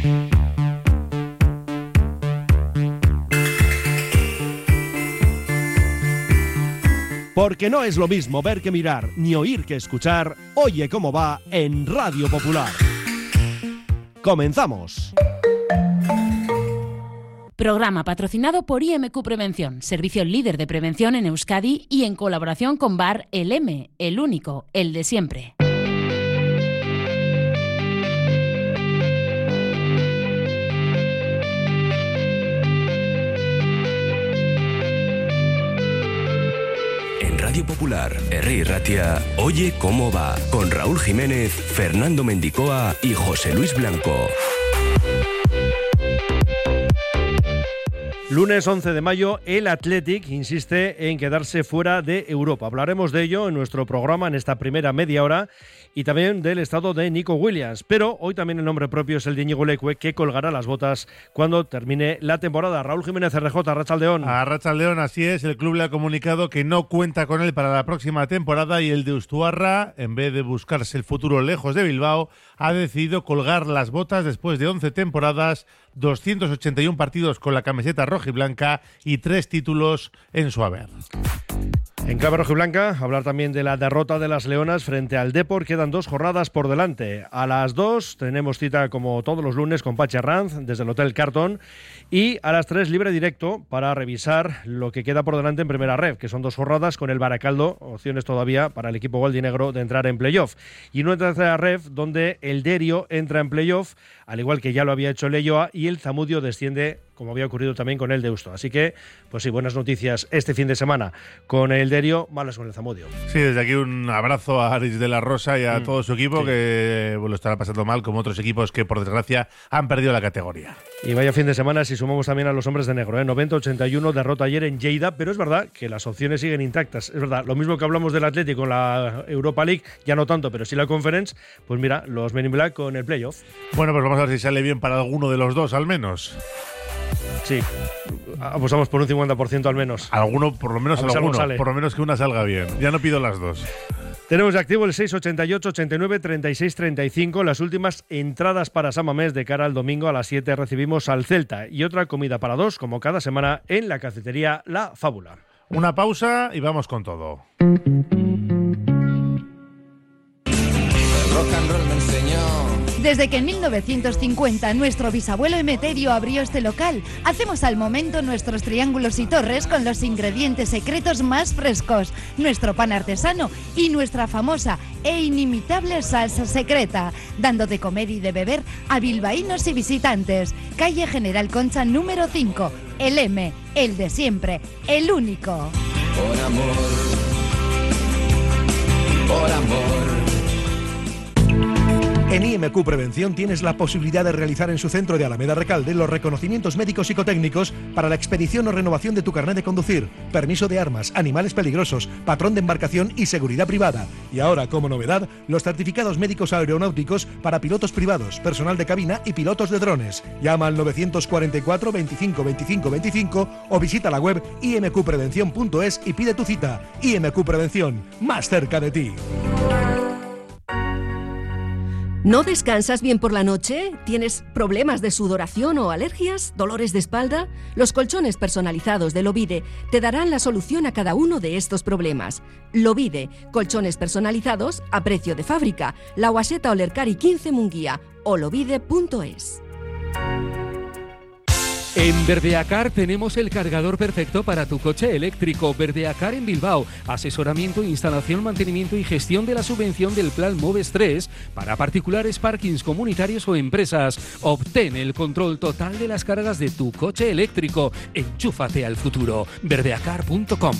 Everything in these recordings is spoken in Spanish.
Porque no es lo mismo ver que mirar, ni oír que escuchar. Oye cómo va en Radio Popular. ¡Comenzamos! Programa patrocinado por IMQ Prevención, servicio líder de prevención en Euskadi y en colaboración con Bar El M, el único, el de siempre. Radio Popular, Herri Ratia, Oye cómo va, con Raúl Jiménez, Fernando Mendicoa y José Luis Blanco. Lunes 11 de mayo, el Athletic insiste en quedarse fuera de Europa. Hablaremos de ello en nuestro programa en esta primera media hora y también del estado de Nico Williams. Pero hoy también el nombre propio es el de Íñigo Leque, que colgará las botas cuando termine la temporada. Raúl Jiménez, RJ, Arratsaldeón. Arratsaldeón, así es. El club le ha comunicado que no cuenta con él para la próxima temporada y el de Ustuarra, en vez de buscarse el futuro lejos de Bilbao, ha decidido colgar las botas después de 11 temporadas, 281 partidos con la camiseta rojiblanca y 3 títulos en su haber. En clave rojiblanca, hablar también de la derrota de las Leonas frente al Depor. Quedan 2 jornadas por delante. A las 2 tenemos cita, como todos los lunes, con Pachi Arranz desde el Hotel Carton. Y a las 3 libre directo para revisar lo que queda por delante en primera ref, que son 2 jornadas con el Baracaldo, opciones todavía para el equipo gualdinegro de entrar en playoff. Y una tercera ref donde el Derio entra en playoff, al igual que ya lo había hecho el Leioa, y el Zamudio desciende, como había ocurrido también con el Deusto. Así que, pues sí, buenas noticias este fin de semana con el Derio, malas con el Zamudio. Sí, desde aquí un abrazo a Aris de la Rosa y a todo su equipo, sí, que lo estará pasando mal, como otros equipos que, por desgracia, han perdido la categoría. Y vaya fin de semana si sumamos también a los hombres de negro, 90-81, derrota ayer en Lleida, pero es verdad que las opciones siguen intactas. Es verdad, lo mismo que hablamos del Atlético con la Europa League, ya no tanto, pero sí la Conference, pues mira, los Men in Black con el playoff. Bueno, pues vamos a ver si sale bien para alguno de los dos, al menos. Sí, apostamos por un 50% al menos. Alguno, por lo menos alguno, por lo menos que una salga bien. Ya no pido las dos. Tenemos de activo el 688 89 36 35. Las últimas entradas para San Mamés de cara al domingo a las 7 recibimos al Celta. Y otra comida para 2, como cada semana, en la cafetería La Fábula. Una pausa y vamos con todo. El rock and roll me enseñó. Desde que en 1950 nuestro bisabuelo Emeterio abrió este local, hacemos al momento nuestros triángulos y torres con los ingredientes secretos más frescos, nuestro pan artesano y nuestra famosa e inimitable salsa secreta, dando de comer y de beber a bilbaínos y visitantes. Calle General Concha número 5, el M, el de siempre, el único. Por amor, por amor. En IMQ Prevención tienes la posibilidad de realizar en su centro de Alameda Recalde los reconocimientos médicos psicotécnicos para la expedición o renovación de tu carnet de conducir, permiso de armas, animales peligrosos, patrón de embarcación y seguridad privada. Y ahora, como novedad, los certificados médicos aeronáuticos para pilotos privados, personal de cabina y pilotos de drones. Llama al 944 25 25 25 o visita la web imqprevención.es y pide tu cita. IMQ Prevención, más cerca de ti. ¿No descansas bien por la noche? ¿Tienes problemas de sudoración o alergias? ¿Dolores de espalda? Los colchones personalizados de Lovide te darán la solución a cada uno de estos problemas. Lovide, colchones personalizados a precio de fábrica. La Guaseta Olercari 15 Munguía o lovide.es. En Verdeacar tenemos el cargador perfecto para tu coche eléctrico. Verdeacar en Bilbao. Asesoramiento, instalación, mantenimiento y gestión de la subvención del Plan Moves 3 para particulares, parkings comunitarios o empresas. Obtén el control total de las cargas de tu coche eléctrico. Enchúfate al futuro. verdeacar.com.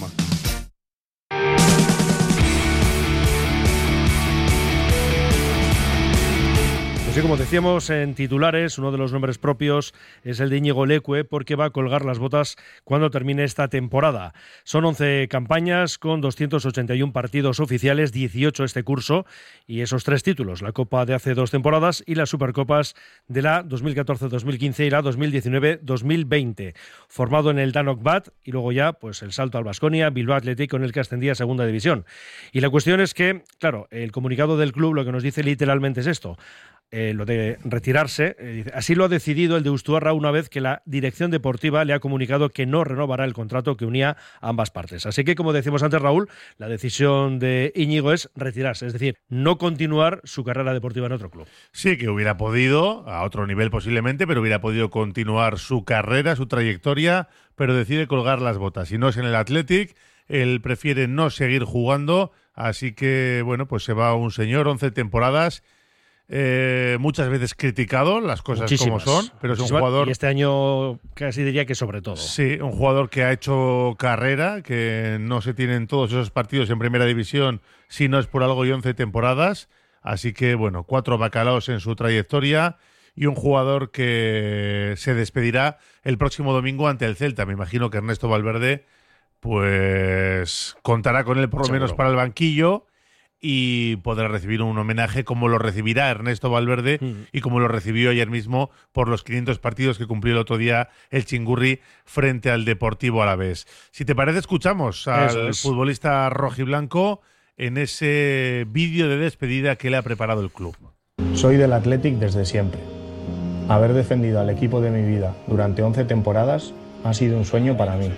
Sí, como decíamos en titulares, uno de los nombres propios es el de Íñigo Leque, porque va a colgar las botas cuando termine esta temporada. Son 11 campañas con 281 partidos oficiales, 18 este curso, y esos 3 títulos, la Copa de hace 2 temporadas y las Supercopas de la 2014-2015 y la 2019-2020. Formado en el Danok Bat y luego ya pues el salto al Baskonia, Bilbao Athletic, con el que ascendía a Segunda División. Y la cuestión es que, claro, el comunicado del club lo que nos dice literalmente es esto. lo de retirarse. Dice, así lo ha decidido el Deustuarra una vez que la dirección deportiva le ha comunicado que no renovará el contrato que unía a ambas partes. Así que, como decimos antes, Raúl, la decisión de Íñigo es retirarse, es decir, no continuar su carrera deportiva en otro club. Sí, que hubiera podido, a otro nivel posiblemente, pero hubiera podido continuar su carrera, su trayectoria, pero decide colgar las botas. Si no es en el Athletic, él prefiere no seguir jugando, así que, bueno, pues se va un señor, 11 temporadas, muchas veces criticado, las cosas Muchísimas, como son, pero es un jugador... Y este año casi diría que sobre todo. Sí, un jugador que ha hecho carrera, que no se tienen todos esos partidos en primera división si no es por algo y 11 temporadas, así que, bueno, 4 bacalaos en su trayectoria y un jugador que se despedirá el próximo domingo ante el Celta. Me imagino que Ernesto Valverde pues contará con él por lo Seguro. menos para el banquillo y podrá recibir un homenaje como lo recibirá Ernesto Valverde y como lo recibió ayer mismo por los 500 partidos que cumplió el otro día el Chingurri frente al Deportivo Alavés. Si te parece, escuchamos al futbolista rojiblanco en ese vídeo de despedida que le ha preparado el club. Soy del Athletic desde siempre. Haber defendido al equipo de mi vida durante 11 temporadas ha sido un sueño para mí.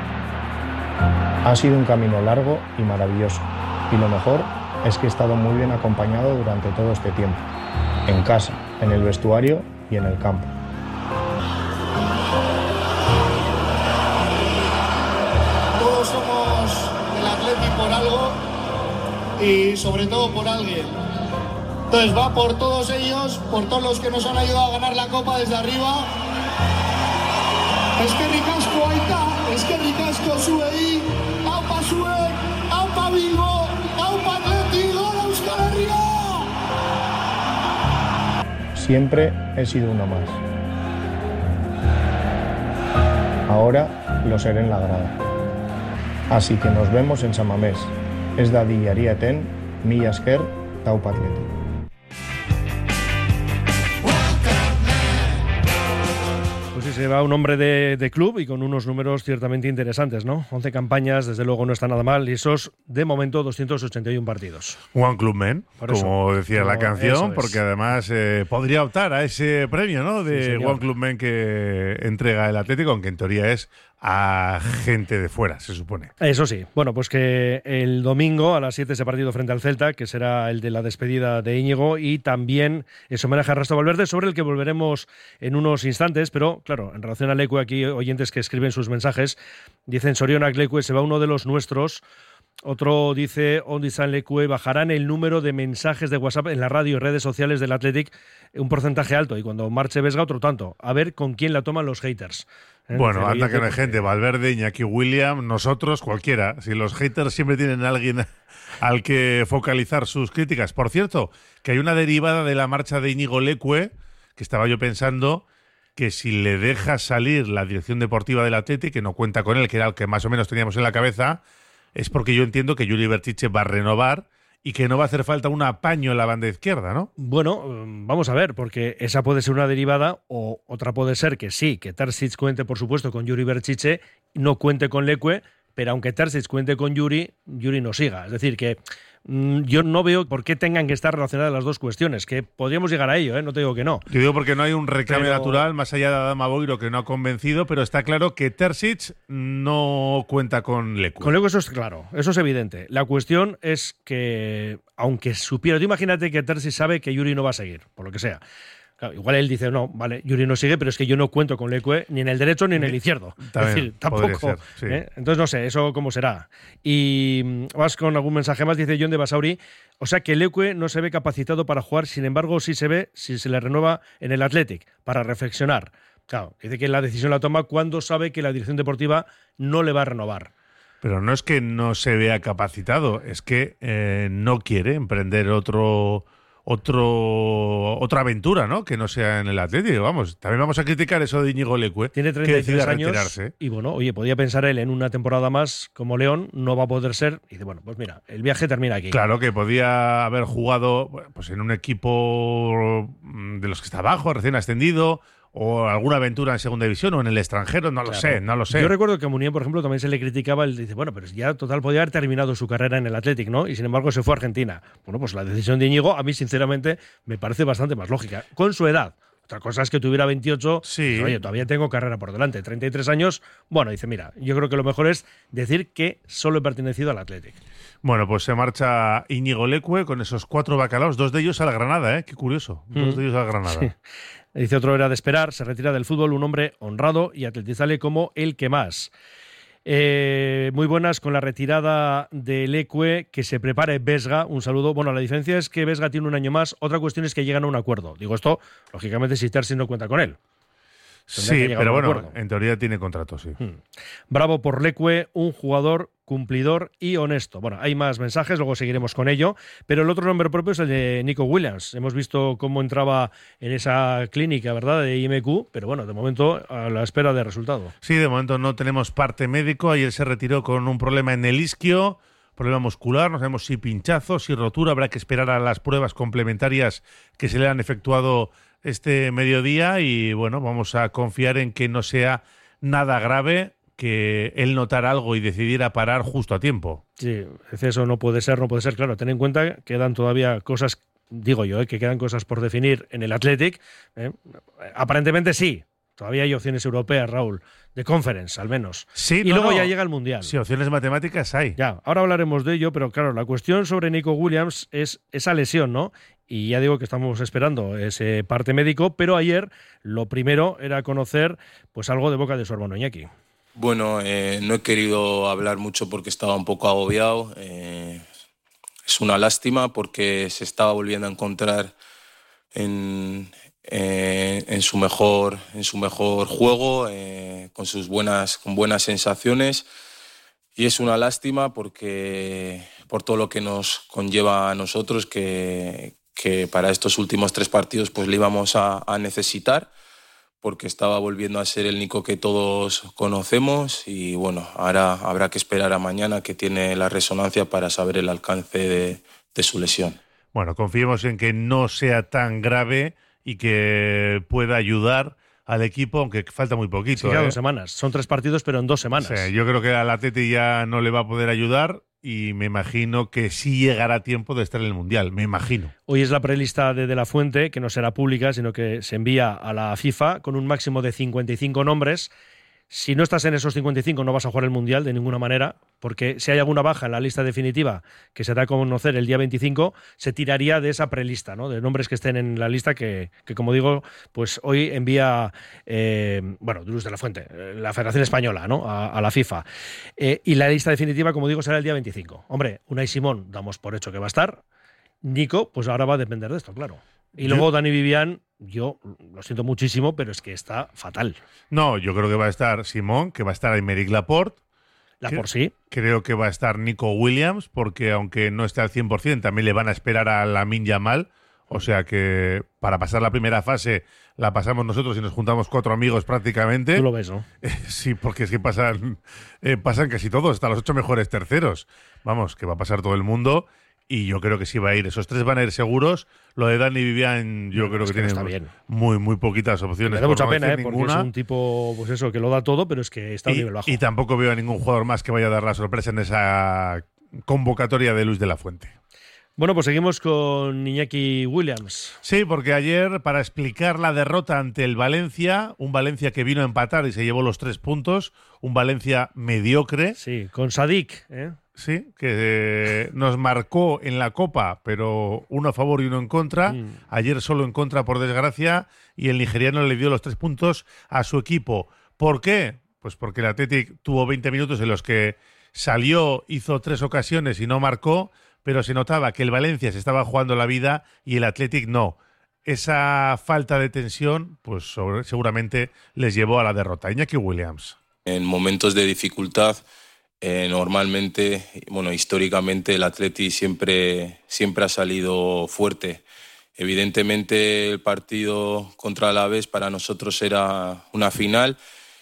Ha sido un camino largo y maravilloso. Y lo mejor es que he estado muy bien acompañado durante todo este tiempo. En casa, en el vestuario y en el campo. Todos somos del Athletic por algo y sobre todo por alguien. Entonces va por todos ellos, por todos los que nos han ayudado a ganar la Copa desde arriba. Es que ricasco aita, es que ricasco zuei, aupa zuek, aupa Bilbo, aupa Athletic, gora Euskal Herria. Siempre he sido uno más. Ahora lo seré en la grada. Así que nos vemos en San Mamés. Ez da diaria eten, mila esker, taupa Athletic. Pues sí, se va un hombre de club y con unos números ciertamente interesantes, ¿no? 11 campañas, desde luego no está nada mal, y esos, de momento, 281 partidos. One Club Man, como decía la canción, porque además podría optar a ese premio, ¿no? De One Club Man que entrega el Atlético, aunque en teoría es a gente de fuera, se supone. Eso sí. Bueno, pues que el domingo a las 7 ese partido frente al Celta, que será el de la despedida de Íñigo, y también es homenaje a Ernesto Valverde, sobre el que volveremos en unos instantes, pero claro, en relación a Leque, aquí oyentes que escriben sus mensajes, dicen Sorionak Leque, se va uno de los nuestros. Otro dice, Ondi San Leque, bajarán el número de mensajes de WhatsApp en la radio y redes sociales del Athletic un porcentaje alto, y cuando marche Vesga otro tanto. A ver con quién la toman los haters. Bueno, anda que no hay gente, Valverde, Iñaki William, nosotros, cualquiera. Si los haters siempre tienen a alguien al que focalizar sus críticas. Por cierto, que hay una derivada de la marcha de Íñigo Leque, que estaba yo pensando que si le deja salir la dirección deportiva del Athletic, que no cuenta con él, que era el que más o menos teníamos en la cabeza, es porque yo entiendo que Yuri Berchiche va a renovar y que no va a hacer falta un apaño en la banda izquierda, ¿no? Bueno, vamos a ver, porque esa puede ser una derivada, o otra puede ser que sí, que Terzic cuente, por supuesto, con Yuri Berchiche, no cuente con Leque, pero aunque Terzic cuente con Yuri, Yuri no siga. Es decir, que yo no veo por qué tengan que estar relacionadas las dos cuestiones, que podríamos llegar a ello, no te digo que no. Yo digo porque no hay un recambio natural, más allá de Adama Boiro, que no ha convencido, pero está claro que Terzic no cuenta con Leque. Con Leque eso es claro, eso es evidente. La cuestión es que, aunque supiera, tú imagínate que Terzic sabe que Yuri no va a seguir, por lo que sea. Claro, igual él dice, no, vale, Yuri no sigue, pero es que yo no cuento con Leque ni en el derecho ni en el izquierdo. También, es decir, tampoco. Ser, sí. Entonces no sé, eso cómo será. Y vas con algún mensaje más, dice John de Basauri. O sea que Leque no se ve capacitado para jugar, sin embargo sí se ve si se le renueva en el Athletic, para reflexionar. Claro, dice que la decisión la toma cuando sabe que la dirección deportiva no le va a renovar. Pero no es que no se vea capacitado, es que no quiere emprender otra aventura, ¿no? Que no sea en el Atlético. Vamos, también vamos a criticar eso de Íñigo Leque. Tiene 33 años retirarse. Y bueno, oye, podía pensar él en una temporada más como León, no va a poder ser. Y dice, bueno, pues mira, el viaje termina aquí. Claro que podía haber jugado pues en un equipo de los que está abajo, recién ascendido, o alguna aventura en segunda división o en el extranjero, no lo sé. Yo recuerdo que a Munier, por ejemplo, también se le criticaba, él dice, bueno, pero ya total podía haber terminado su carrera en el Athletic, ¿no? Y sin embargo se fue a Argentina. Bueno, pues la decisión de Íñigo a mí sinceramente me parece bastante más lógica, con su edad. Otra cosa es que tuviera 28, sí. Pues, oye, todavía tengo carrera por delante, 33 años, bueno, dice, mira, yo creo que lo mejor es decir que solo he pertenecido al Athletic. Bueno, pues se marcha Íñigo Leque con esos 4 bacalaos, 2 de ellos al Granada, ¿eh? Qué curioso, 2 de ellos al Granada. Sí. Dice otro, era de esperar, se retira del fútbol un hombre honrado y atletizable como el que más. Muy buenas con la retirada de Leque, que se prepare Vesga, un saludo. Bueno, la diferencia es que Vesga tiene un año más, otra cuestión es que llegan a un acuerdo. Digo esto, lógicamente si Terzi no cuenta con él. Sí, pero bueno, en teoría tiene contrato, sí. Bravo por Leque, un jugador cumplidor y honesto. Bueno, hay más mensajes, luego seguiremos con ello, pero el otro nombre propio es el de Nico Williams. Hemos visto cómo entraba en esa clínica, ¿verdad?, de IMQ, pero bueno, de momento a la espera de resultado. Sí, de momento no tenemos parte médico. Ayer se retiró con un problema en el isquio, problema muscular, no sabemos si pinchazo, si rotura, habrá que esperar a las pruebas complementarias que se le han efectuado este mediodía y bueno, vamos a confiar en que no sea nada grave, que él notara algo y decidiera parar justo a tiempo. Sí, eso no puede ser, claro. Ten en cuenta que quedan todavía cosas, digo yo, que quedan cosas por definir en el Athletic. Aparentemente sí. Todavía hay opciones europeas, Raúl, de Conference, al menos. Sí, y luego ya llega el Mundial. Sí, opciones matemáticas hay. Ya, ahora hablaremos de ello, pero claro, la cuestión sobre Nico Williams es esa lesión, ¿no? Y ya digo que estamos esperando ese parte médico, pero ayer lo primero era conocer pues algo de boca de su hermano Iñaki. Bueno, no he querido hablar mucho porque estaba un poco agobiado. Es una lástima porque se estaba volviendo a encontrar en su mejor juego, con buenas sensaciones, y es una lástima porque por todo lo que nos conlleva a nosotros, que para estos últimos 3 partidos pues le íbamos a necesitar, porque estaba volviendo a ser el Nico que todos conocemos, y bueno, ahora habrá que esperar a mañana, que tiene la resonancia, para saber el alcance de su lesión. Bueno, confiemos en que no sea tan grave y que pueda ayudar al equipo, aunque falta muy poquito. Sí, 2 semanas. Son 3 partidos, pero en 2 semanas. Sí, yo creo que al Atleti ya no le va a poder ayudar y me imagino que sí llegará tiempo de estar en el Mundial, me imagino. Hoy es la prelista de la Fuente, que no será pública, sino que se envía a la FIFA con un máximo de 55 nombres. Si no estás en esos 55 no vas a jugar el Mundial de ninguna manera, porque si hay alguna baja en la lista definitiva que se da a conocer el día 25, se tiraría de esa prelista, ¿no?, de nombres que estén en la lista que como digo, pues hoy envía Luz de la Fuente, la Federación Española, ¿no?, a la FIFA. Y la lista definitiva, como digo, será el día 25. Hombre, Unai Simón damos por hecho que va a estar. Nico, pues ahora va a depender de esto, claro. Y luego Dani Vivian, yo lo siento muchísimo, pero es que está fatal. No, yo creo que va a estar Simón, que va a estar Aymeric Laporte. Sí. Creo que va a estar Nico Williams, porque aunque no esté al 100%, también le van a esperar a Lamine Yamal. O sea que para pasar la primera fase la pasamos nosotros y nos juntamos 4 amigos prácticamente. Tú lo ves, ¿no? Sí, porque es que pasan casi todos, hasta los 8 mejores terceros. Vamos, que va a pasar todo el mundo. Y yo creo que sí va a ir. Esos 3 van a ir seguros. Lo de Dani Vivian, yo creo que tiene muy poquitas opciones. Me da mucha pena, porque es un tipo, pues eso, que lo da todo, pero es que está a un nivel bajo. Y tampoco veo a ningún jugador más que vaya a dar la sorpresa en esa convocatoria de Luis de la Fuente. Bueno, pues seguimos con Iñaki Williams. Sí, porque ayer, para explicar la derrota ante el Valencia, un Valencia que vino a empatar y se llevó los 3 puntos, un Valencia mediocre. Sí, con Sadik, Sí, que nos marcó en la Copa, pero uno a favor y uno en contra. Ayer solo en contra, por desgracia, y el nigeriano le dio los 3 puntos a su equipo. ¿Por qué? Pues porque el Athletic tuvo 20 minutos en los que salió, hizo 3 ocasiones y no marcó, pero se notaba que el Valencia se estaba jugando la vida y el Athletic no. Esa falta de tensión, pues seguramente les llevó a la derrota. Iñaki Williams. En momentos de dificultad, normalmente, históricamente el Atleti siempre ha salido fuerte. Evidentemente el partido contra el Alavés para nosotros era una final,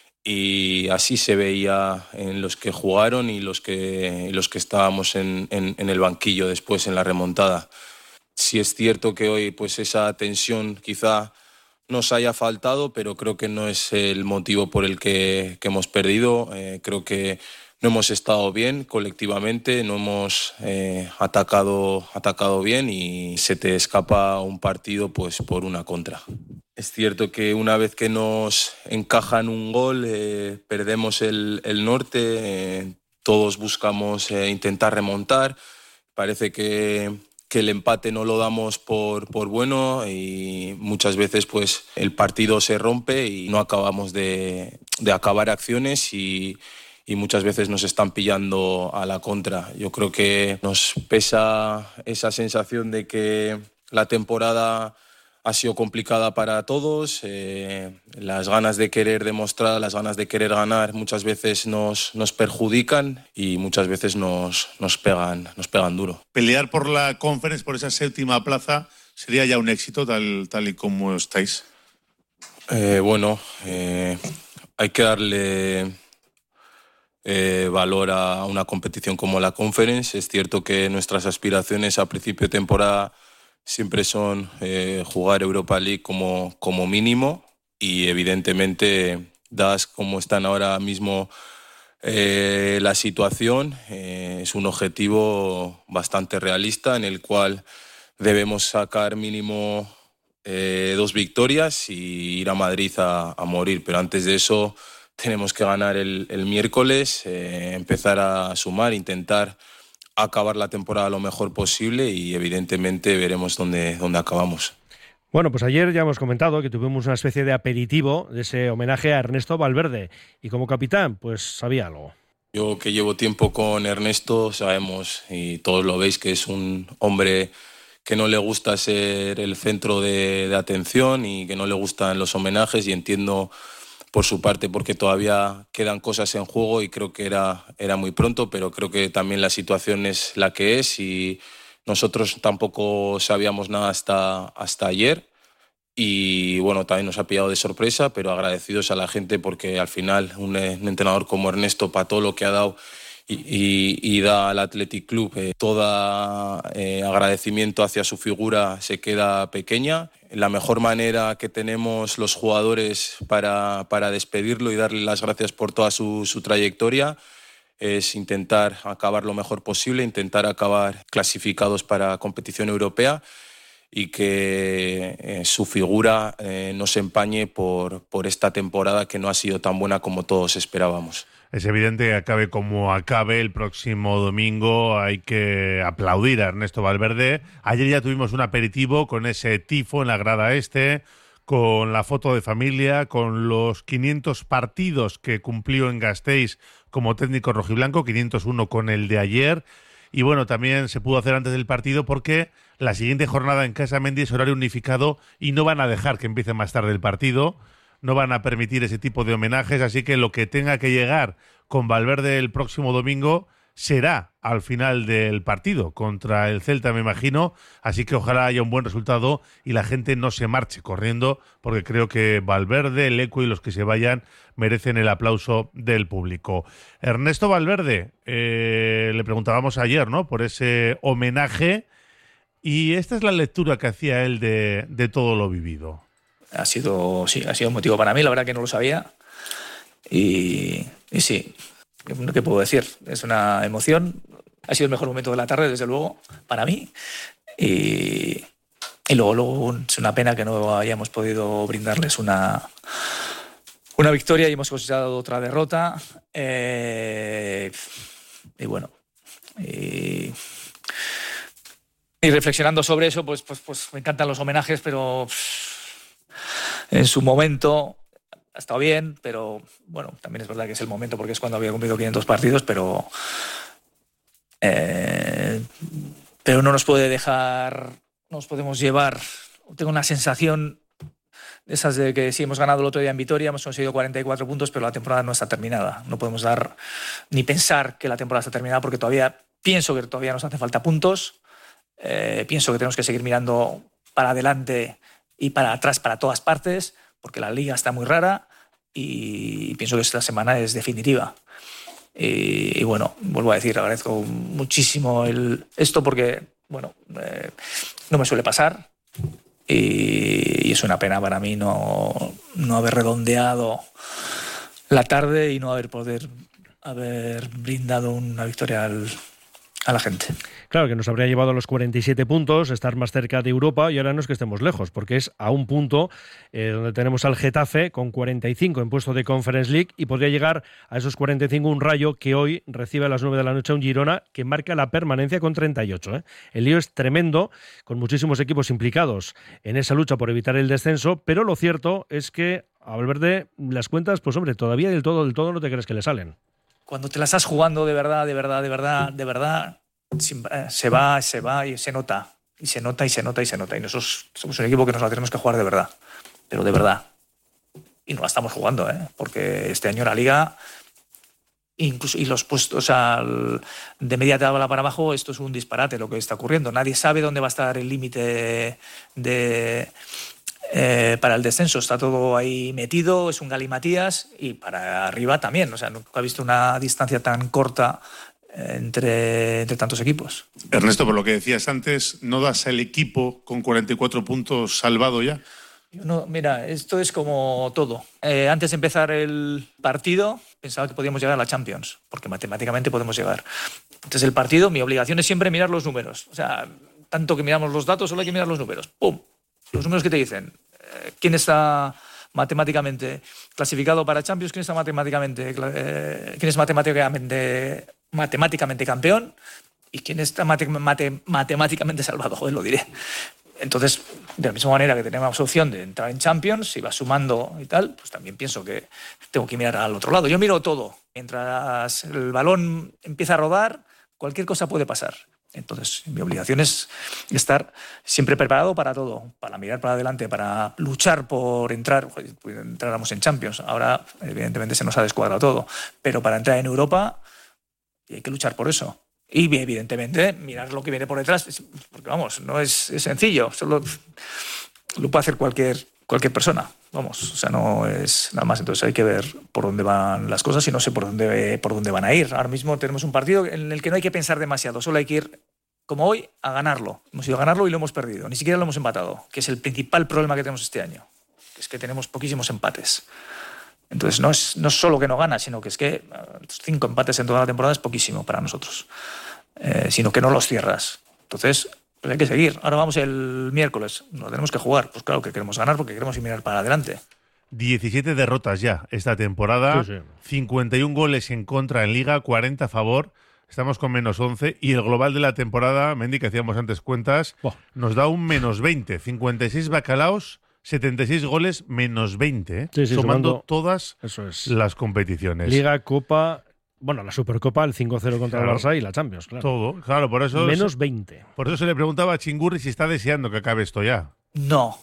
y así se veía en los que jugaron y los que estábamos en el banquillo después en la remontada. Sí es cierto que hoy pues esa tensión quizá nos haya faltado, pero creo que no es el motivo por el que hemos perdido. Creo que no hemos estado bien colectivamente, no hemos atacado bien y se te escapa un partido pues por una contra. Es cierto que una vez que nos encajan un gol, perdemos el norte, todos buscamos intentar remontar. Parece que el empate no lo damos por bueno y muchas veces pues el partido se rompe y no acabamos de acabar acciones y muchas veces nos están pillando a la contra. Yo creo que nos pesa esa sensación de que la temporada ha sido complicada para todos, las ganas de querer demostrar, las ganas de querer ganar muchas veces nos perjudican y muchas veces nos pegan duro. Pelear por la Conference, por esa 7ª plaza, sería ya un éxito tal y como estáis. Hay que darle valor a una competición como la Conference. Es cierto que nuestras aspiraciones a principio de temporada siempre son jugar Europa League como mínimo y evidentemente, dadas como están ahora mismo la situación, es un objetivo bastante realista en el cual debemos sacar mínimo 2 victorias y ir a Madrid a morir, pero antes de eso tenemos que ganar el miércoles, empezar a sumar, intentar acabar la temporada lo mejor posible y evidentemente veremos dónde acabamos. Bueno, pues ayer ya hemos comentado que tuvimos una especie de aperitivo de ese homenaje a Ernesto Valverde y como capitán pues sabía algo. Yo que llevo tiempo con Ernesto sabemos y todos lo veis que es un hombre que no le gusta ser el centro de atención y que no le gustan los homenajes y entiendo por su parte porque todavía quedan cosas en juego y creo que era muy pronto, pero creo que también la situación es la que es y nosotros tampoco sabíamos nada hasta ayer y bueno, también nos ha pillado de sorpresa, pero agradecidos a la gente porque al final un entrenador como Ernesto, para todo lo que ha dado y da al Athletic Club, todo agradecimiento hacia su figura se queda pequeña. La mejor manera que tenemos los jugadores para despedirlo y darle las gracias por toda su trayectoria es intentar acabar lo mejor posible, intentar acabar clasificados para competición europea y que su figura no se empañe por esta temporada que no ha sido tan buena como todos esperábamos. Es evidente que acabe como acabe el próximo domingo. Hay que aplaudir a Ernesto Valverde. Ayer ya tuvimos un aperitivo con ese tifo en la grada este, con la foto de familia, con los 500 partidos que cumplió en Gasteiz como técnico rojiblanco, 501 con el de ayer. Y bueno, también se pudo hacer antes del partido porque la siguiente jornada en Casa Mendy es horario unificado y no van a dejar que empiece más tarde el partido. No van a permitir ese tipo de homenajes, así que lo que tenga que llegar con Valverde el próximo domingo será al final del partido contra el Celta, me imagino, así que ojalá haya un buen resultado y la gente no se marche corriendo, porque creo que Valverde, Lecu y los que se vayan merecen el aplauso del público. Ernesto Valverde, le preguntábamos ayer, ¿no?, por ese homenaje, y esta es la lectura que hacía él de todo lo vivido. Ha sido un motivo para mí, la verdad que no lo sabía. Y sí, ¿qué puedo decir? Es una emoción. Ha sido el mejor momento de la tarde, desde luego, para mí. Y luego es una pena que no hayamos podido brindarles una victoria y hemos cosechado otra derrota. Y bueno, y reflexionando sobre eso, pues me encantan los homenajes, pero en su momento ha estado bien, pero bueno, también es verdad que es el momento porque es cuando había cumplido 500 partidos, pero no nos puede dejar, no nos podemos llevar. Tengo una sensación de esas de que sí, hemos ganado el otro día en Vitoria, hemos conseguido 44 puntos, pero la temporada no está terminada. No podemos dar ni pensar que la temporada está terminada porque pienso que todavía nos hace falta puntos. Pienso que tenemos que seguir mirando para adelante y para atrás, para todas partes, porque la liga está muy rara y pienso que esta semana es definitiva. Y bueno, vuelvo a decir, agradezco muchísimo esto porque, bueno, no me suele pasar y es una pena para mí no haber redondeado la tarde y no haber brindado una victoria a la gente. Claro, que nos habría llevado a los 47 puntos, estar más cerca de Europa, y ahora no es que estemos lejos, porque es a un punto donde tenemos al Getafe con 45 en puesto de Conference League, y podría llegar a esos 45 un Rayo que hoy recibe a las 9 de la noche a un Girona que marca la permanencia con 38. El lío es tremendo, con muchísimos equipos implicados en esa lucha por evitar el descenso, pero lo cierto es que a Valverde las cuentas, pues hombre, todavía del todo no te crees que le salen. Cuando te la estás jugando de verdad, se va y se nota. Y nosotros somos un equipo que nos la tenemos que jugar de verdad. Pero de verdad. Y no la estamos jugando, porque este año la Liga, incluso, y los puestos de media tabla para abajo, esto es un disparate lo que está ocurriendo. Nadie sabe dónde va a estar el límite para el descenso. Está todo ahí metido, es un galimatías, y para arriba también. Nunca he visto una distancia tan corta entre tantos equipos. Ernesto, por lo que decías antes, ¿no das el equipo con 44 puntos salvado ya? Mira, esto es como todo. Antes de empezar el partido pensaba que podíamos llegar a la Champions, porque matemáticamente podemos llegar. Antes del partido mi obligación es siempre mirar los números. Tanto que miramos los datos, solo hay que mirar los números. ¡Pum! Los números que te dicen quién está matemáticamente clasificado para Champions, quién es matemáticamente campeón y quién está matemáticamente salvado, lo diré. Entonces, de la misma manera que tenemos opción de entrar en Champions, si vas sumando y tal, pues también pienso que tengo que mirar al otro lado. Yo miro todo. Mientras el balón empieza a rodar, cualquier cosa puede pasar. Entonces, mi obligación es estar siempre preparado para todo, para mirar para adelante, para luchar por entrar. Entráramos en Champions. Ahora, evidentemente, se nos ha descuadrado todo. Pero para entrar en Europa, hay que luchar por eso. Y, evidentemente, mirar lo que viene por detrás. Porque, vamos, no es sencillo. Solo lo puede hacer cualquier persona. Vamos, no es nada más. Entonces hay que ver por dónde van las cosas y no sé por dónde van a ir. Ahora mismo tenemos un partido en el que no hay que pensar demasiado, solo hay que ir, como hoy, a ganarlo. Hemos ido a ganarlo y lo hemos perdido. Ni siquiera lo hemos empatado, que es el principal problema que tenemos este año. Es que tenemos poquísimos empates. Entonces no es solo que no gana, sino que es que 5 empates en toda la temporada es poquísimo para nosotros. Sino que no los cierras. Entonces, pues hay que seguir. Ahora vamos el miércoles. Nos tenemos que jugar. Pues claro que queremos ganar porque queremos ir mirar para adelante. 17 derrotas ya esta temporada. Sí. 51 goles en contra en Liga, 40 a favor. Estamos con menos 11. Y el global de la temporada, Mendy, que hacíamos antes cuentas, nos da un menos 20. 56 bacalaos, 76 goles, menos 20. Sumando todas las competiciones. Liga, Copa... Bueno, la Supercopa, el 5-0 contra el Barça y la Champions, claro. Todo, claro, por eso... Menos 20. Por eso se le preguntaba a Chingurri si está deseando que acabe esto ya. No.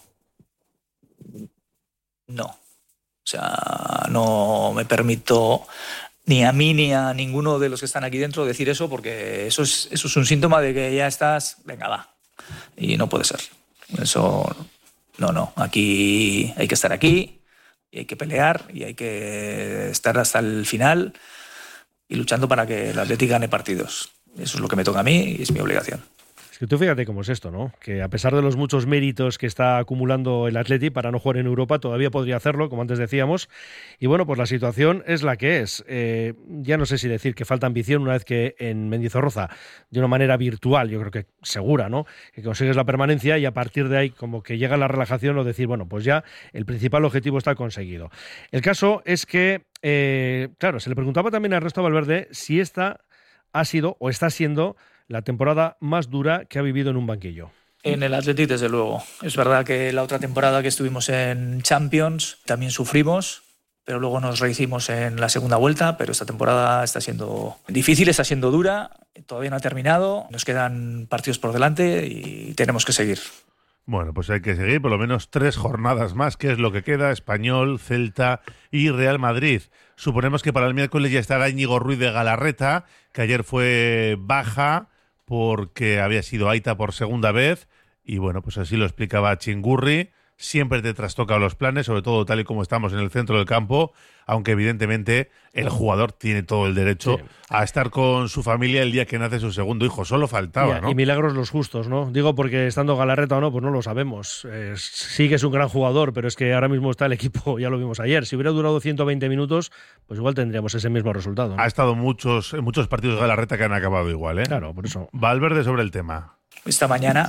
No me permito ni a mí ni a ninguno de los que están aquí dentro decir eso, porque eso es un síntoma de que ya estás... Venga, va. Y no puede ser. Eso... No. Aquí hay que estar aquí, y hay que pelear, y hay que estar hasta el final... y luchando para que el Athletic gane partidos. Eso es lo que me toca a mí y es mi obligación. Es que tú fíjate cómo es esto, ¿no? Que a pesar de los muchos méritos que está acumulando el Athletic para no jugar en Europa, todavía podría hacerlo, como antes decíamos. Y bueno, pues la situación es la que es. Ya no sé si decir que falta ambición una vez que en Mendizorroza, de una manera virtual, yo creo que segura, ¿no? Que consigues la permanencia y a partir de ahí como que llega la relajación o decir, bueno, pues ya el principal objetivo está conseguido. El caso es que, claro, se le preguntaba también a Ernesto Valverde si esta ha sido o está siendo la temporada más dura que ha vivido en un banquillo. En el Athletic, desde luego. Es verdad que la otra temporada que estuvimos en Champions también sufrimos, pero luego nos rehicimos en la segunda vuelta, pero esta temporada está siendo difícil, está siendo dura, todavía no ha terminado, nos quedan partidos por delante y tenemos que seguir. Bueno, pues hay que seguir por lo menos 3 jornadas más, que es lo que queda: Español, Celta y Real Madrid. Suponemos que para el miércoles ya estará Íñigo Ruiz de Galarreta, que ayer fue baja porque había sido Aita por segunda vez, y bueno, pues así lo explicaba Chingurri. siempre te trastoca los planes, sobre todo tal y como estamos en el centro del campo, aunque evidentemente el jugador tiene todo el derecho a estar con su familia el día que nace su segundo hijo. Solo faltaba, ¿no? Y milagros los justos, ¿no? Digo porque estando Galarreta o no, pues no lo sabemos. Sí que es un gran jugador, pero es que ahora mismo está el equipo, ya lo vimos ayer. Si hubiera durado 120 minutos, pues igual tendríamos ese mismo resultado, ¿no? Ha estado en muchos partidos Galarreta que han acabado igual, ¿eh? Claro, por eso. Valverde sobre el tema. Esta mañana,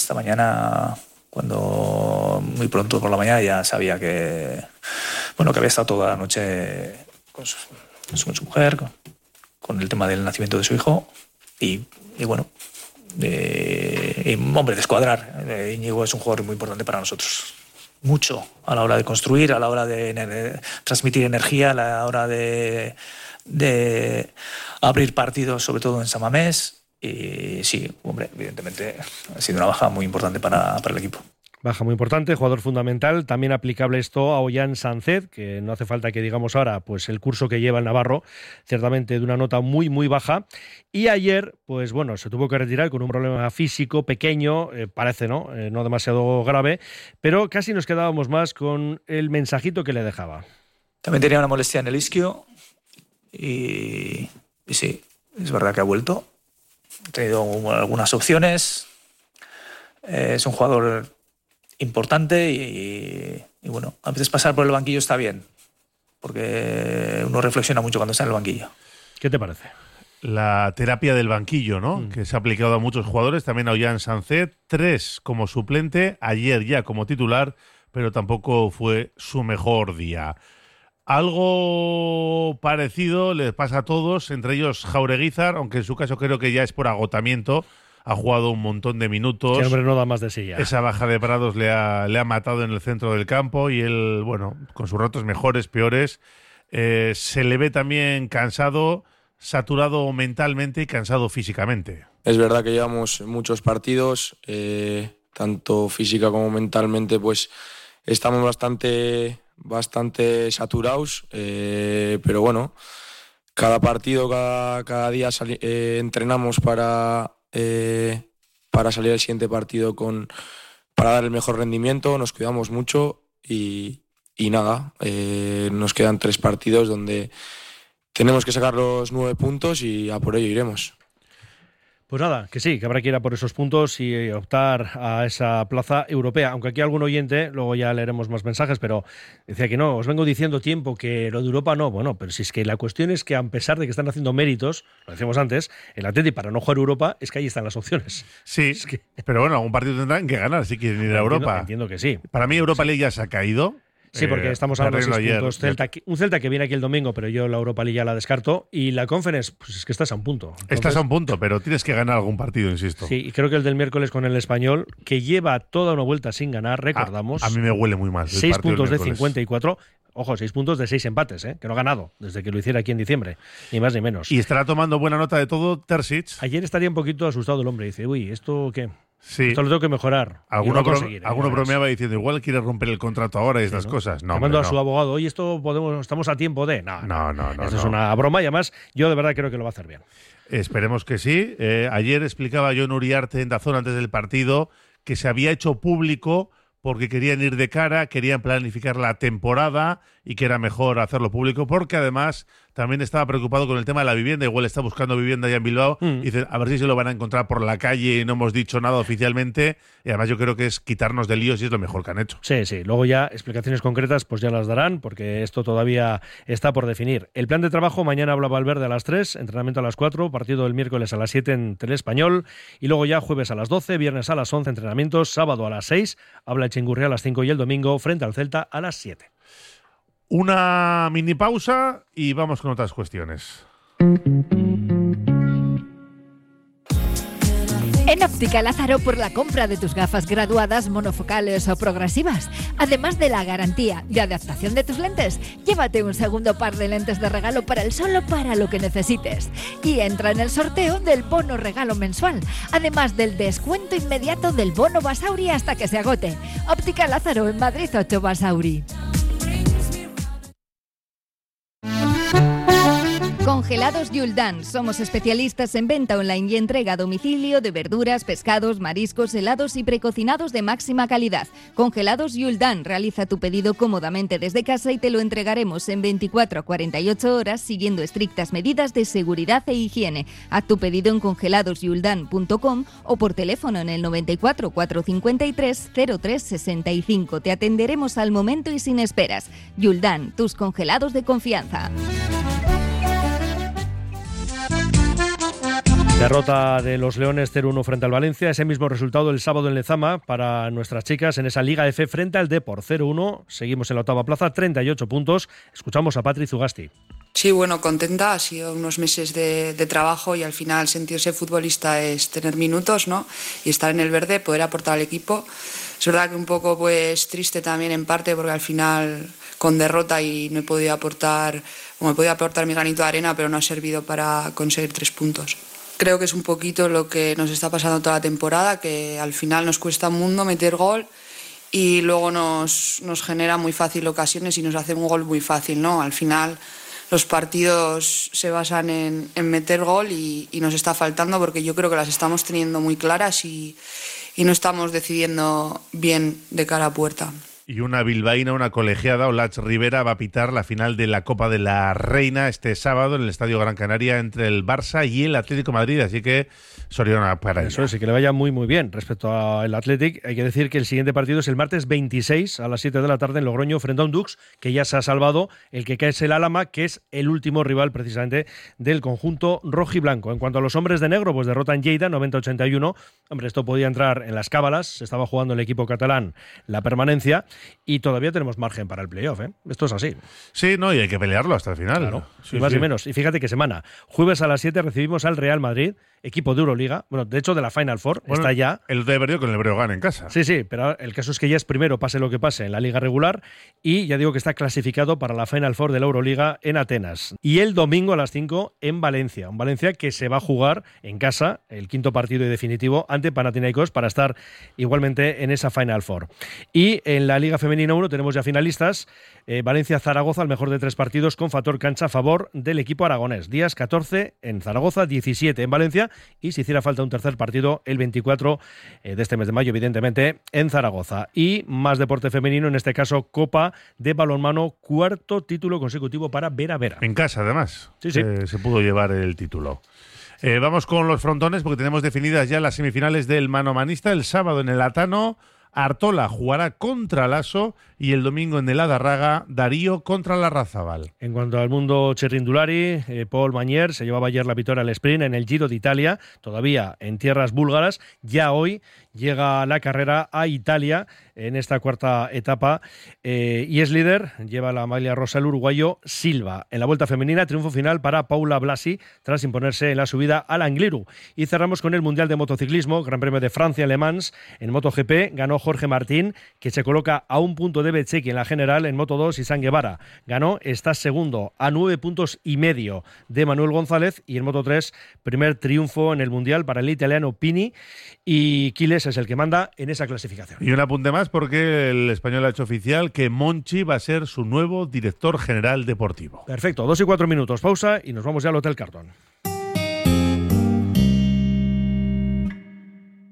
cuando muy pronto por la mañana ya sabía que había estado toda la noche con su mujer, con el tema del nacimiento de su hijo y hombre, de escuadrar. Íñigo es un jugador muy importante para nosotros. Mucho a la hora de construir, a la hora de transmitir energía, a la hora de abrir partidos, sobre todo en San Mamés. Y sí, hombre, evidentemente ha sido una baja muy importante para el equipo. Baja muy importante, jugador fundamental, también aplicable esto a Ollán Sánchez, que no hace falta que digamos ahora pues el curso que lleva el navarro, ciertamente de una nota muy muy baja, y ayer pues se tuvo que retirar con un problema físico pequeño, parece no demasiado grave, pero casi nos quedábamos más con el mensajito que le dejaba. También tenía una molestia en el isquio y sí, es verdad que ha vuelto. Ha tenido algunas opciones. Es un jugador importante y a veces pasar por el banquillo está bien, porque uno reflexiona mucho cuando está en el banquillo. ¿Qué te parece? La terapia del banquillo, ¿no? Que se ha aplicado a muchos jugadores, también a Ollán Sánchez, 3 como suplente, ayer ya como titular, pero tampoco fue su mejor día. Algo parecido les pasa a todos, entre ellos Jaureguizar, aunque en su caso creo que ya es por agotamiento. Ha jugado un montón de minutos. El hombre no da más de sí ya. Esa baja de Prados le ha matado en el centro del campo y él, con sus ratos mejores, peores, se le ve también cansado, saturado mentalmente y cansado físicamente. Es verdad que llevamos muchos partidos, tanto física como mentalmente, pues estamos bastante saturados, pero cada partido, cada día entrenamos para salir al siguiente partido para dar el mejor rendimiento, nos cuidamos mucho y nada, nos quedan 3 partidos donde tenemos que sacar los 9 puntos y a por ello iremos. Pues nada, que sí, que habrá que ir a por esos puntos y optar a esa plaza europea. Aunque aquí algún oyente, luego ya leeremos más mensajes, pero decía que no, os vengo diciendo tiempo que lo de Europa no. Bueno, pero si es que la cuestión es que a pesar de que están haciendo méritos, lo decíamos antes, el Atleti para no jugar Europa es que ahí están las opciones. Sí, pero algún partido tendrán que ganar si quieren ir a Europa. Entiendo que sí. Para mí Europa League ya se ha caído. Sí, porque estamos hablando de 6 puntos. Un Celta que viene aquí el domingo, pero yo la Europa League ya la descarto. Y la Conference, pues es que estás a un punto. Estás a un punto, pero tienes que ganar algún partido, insisto. Sí, y creo que el del miércoles con el Español, que lleva toda una vuelta sin ganar, recordamos. A mí me huele muy mal. 6 puntos de 54. Ojo, 6 puntos de 6 empates, que no ha ganado desde que lo hiciera aquí en diciembre, ni más ni menos. Y estará tomando buena nota de todo Terzic. Ayer estaría un poquito asustado el hombre. Dice, uy, ¿esto qué? Sí. Esto lo tengo que mejorar. Alguno bromeaba diciendo, igual quiere romper el contrato ahora y estas cosas. No, llamando a su abogado, oye, estamos a tiempo de... No. Esto es una broma y además yo de verdad creo que lo va a hacer bien. Esperemos que sí. Ayer explicaba Jon Uriarte en DAZN antes del partido que se había hecho público porque querían ir de cara, querían planificar la temporada y que era mejor hacerlo público porque además también estaba preocupado con el tema de la vivienda, igual está buscando vivienda ya en Bilbao y dice, a ver si se lo van a encontrar por la calle y no hemos dicho nada oficialmente y además yo creo que es quitarnos de líos y es lo mejor que han hecho. Sí, luego ya explicaciones concretas pues ya las darán porque esto todavía está por definir. El plan de trabajo, mañana habla Valverde a las 3, entrenamiento a las 4, partido el miércoles a las 7 en Telespañol y luego ya jueves a las 12, viernes a las 11 entrenamientos, sábado a las 6, habla Echingurria a las 5 y el domingo frente al Celta a las 7. Una mini pausa y vamos con otras cuestiones. En Óptica Lázaro, por la compra de tus gafas graduadas, monofocales o progresivas, además de la garantía de adaptación de tus lentes, llévate un segundo par de lentes de regalo para el sol o para lo que necesites. Y entra en el sorteo del bono regalo mensual, además del descuento inmediato del bono Basauri hasta que se agote. Óptica Lázaro, en Madrid 8 Basauri. Con Congelados Yuldan. Somos especialistas en venta online y entrega a domicilio de verduras, pescados, mariscos, helados y precocinados de máxima calidad. Congelados Yuldan. Realiza tu pedido cómodamente desde casa y te lo entregaremos en 24 a 48 horas siguiendo estrictas medidas de seguridad e higiene. Haz tu pedido en congeladosyuldan.com o por teléfono en el 94 453 0365. Te atenderemos al momento y sin esperas. Yuldan, tus congelados de confianza. Derrota de los Leones 0-1 frente al Valencia. Ese mismo resultado el sábado en Lezama para nuestras chicas en esa Liga F frente al Depor 0-1. Seguimos en la octava plaza, 38 puntos. Escuchamos a Patri Zugasti. Sí, bueno, contenta. Ha sido unos meses de trabajo y al final sentirse futbolista es tener minutos, ¿no? Y estar en el verde, poder aportar al equipo. Es verdad que un poco pues triste también en parte porque al final con derrota y no he podido aportar, me podía aportar mi granito de arena, pero no ha servido para conseguir 3 puntos. Creo que es un poquito lo que nos está pasando toda la temporada, que al final nos cuesta un mundo meter gol y luego nos genera muy fácil ocasiones y nos hace un gol muy fácil, ¿no? Al final los partidos se basan en meter gol y nos está faltando porque yo creo que las estamos teniendo muy claras y no estamos decidiendo bien de cara a puerta. Y una bilbaína, una colegiada, Olach Rivera, va a pitar la final de la Copa de la Reina este sábado en el Estadio Gran Canaria entre el Barça y el Atlético de Madrid, así que Soriona para ella. Eso es, y que le vaya muy muy bien. Respecto al Athletic, hay que decir que el siguiente partido es el martes 26 a las 7 de la tarde en Logroño frente a un Dux, que ya se ha salvado. El que cae es el Álava, que es el último rival precisamente del conjunto rojiblanco. En cuanto a los hombres de negro, pues derrotan Lleida 90-81. Hombre, esto podía entrar en las cábalas, se estaba jugando el equipo catalán la permanencia. Y todavía tenemos margen para el playoff, ¿eh? Esto es así. Sí, no, y hay que pelearlo hasta el final. Claro, sí, más sí. y menos. Y fíjate qué semana. Jueves a las 7 recibimos al Real Madrid, equipo de Euroliga. Bueno, de hecho de la Final Four, bueno, está ya. El de perdió con el Breogán en casa. Sí, sí, pero el caso es que ya es primero, pase lo que pase, en la liga regular. Y ya digo que está clasificado para la Final Four de la Euroliga en Atenas. Y el domingo a las 5 en Valencia. Un Valencia que se va a jugar en casa, el quinto partido y definitivo, ante Panathinaikos para estar igualmente en esa Final Four. Y en la Liga Femenina 1 tenemos ya finalistas. Valencia-Zaragoza, el mejor de 3 partidos con factor cancha a favor del equipo aragonés. Días 14 en Zaragoza, 17 en Valencia y si hiciera falta un tercer partido el 24 de este mes de mayo, evidentemente, en Zaragoza. Y más deporte femenino, en este caso Copa de Balonmano, cuarto título consecutivo para Vera Vera. En casa, además, sí, sí. Se pudo llevar el título. Vamos con los frontones porque tenemos definidas ya las semifinales del manomanista. El sábado en el Atano, Artola jugará contra Lasso y el domingo en el Adarraga, Darío contra Larrazábal. En cuanto al mundo Cherrindulari, Paul Magnier se llevaba ayer la victoria al sprint en el Giro de Italia, todavía en tierras búlgaras. Ya hoy llega la carrera a Italia en esta cuarta etapa y es líder, lleva la maglia rosa el uruguayo Silva. En la vuelta femenina, triunfo final para Paula Blasi tras imponerse en la subida al Angliru. Y cerramos con el Mundial de Motociclismo, Gran Premio de Francia Le Mans. En MotoGP ganó Jorge Martín, que se coloca a un punto de Bezzecchi en la general. En Moto2, Isán Guevara ganó, está segundo a 9,5 puntos de Manuel González. Y en Moto3, primer triunfo en el Mundial para el italiano Pini, y Quiles es el que manda en esa clasificación. Y un apunte más porque el español ha hecho oficial que Monchi va a ser su nuevo director general deportivo. Perfecto, 2 y 4 minutos, pausa y nos vamos ya al Hotel Carton.